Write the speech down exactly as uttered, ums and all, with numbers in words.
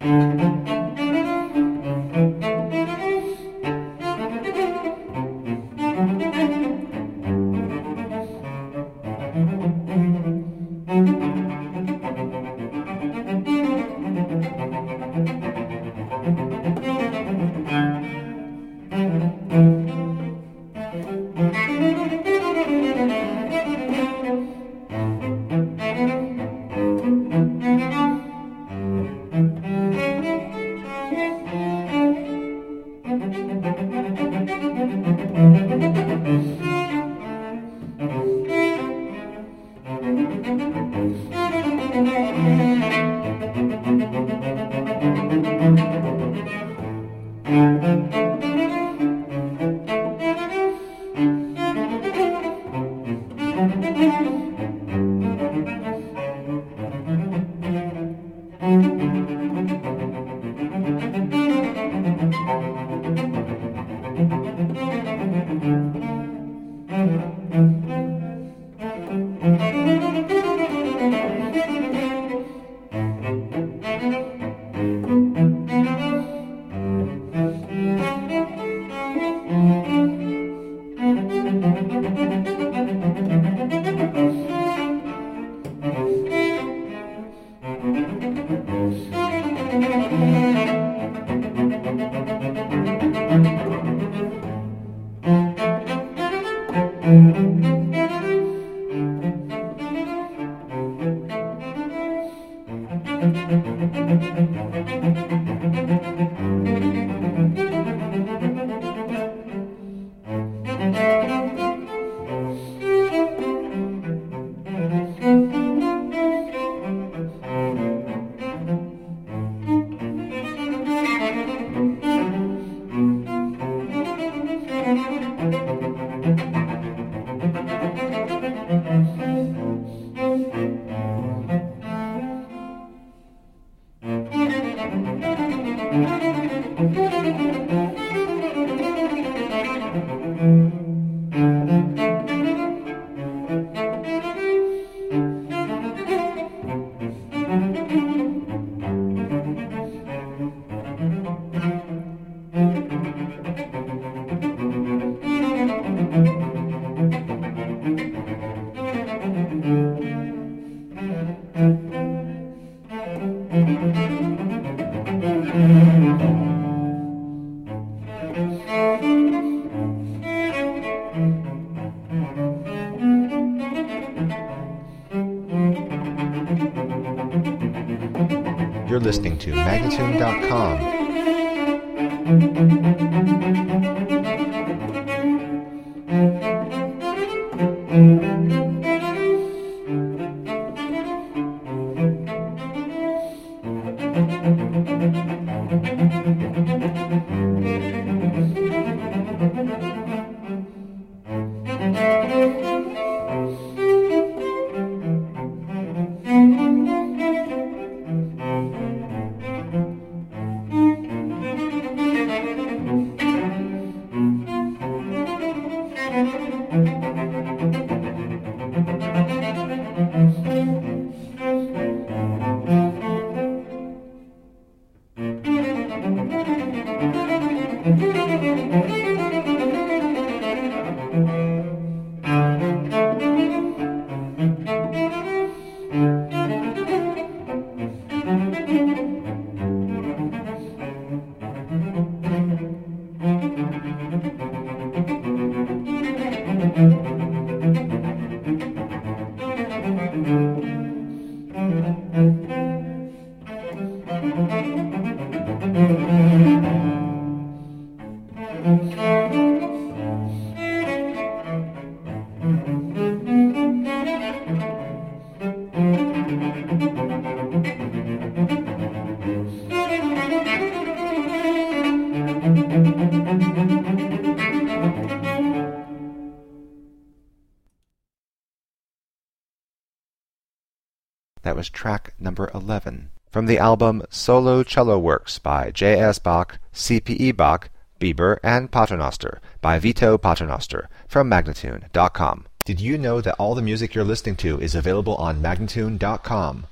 You're listening to Magnatune dot com. That was track number eleven from the album Solo Cello Works by J S. Bach, C P E. Bach, Bieber, and Paternoster by Vito Paternoster from Magnatune dot com. Did you know that all the music you're listening to is available on Magnatune dot com?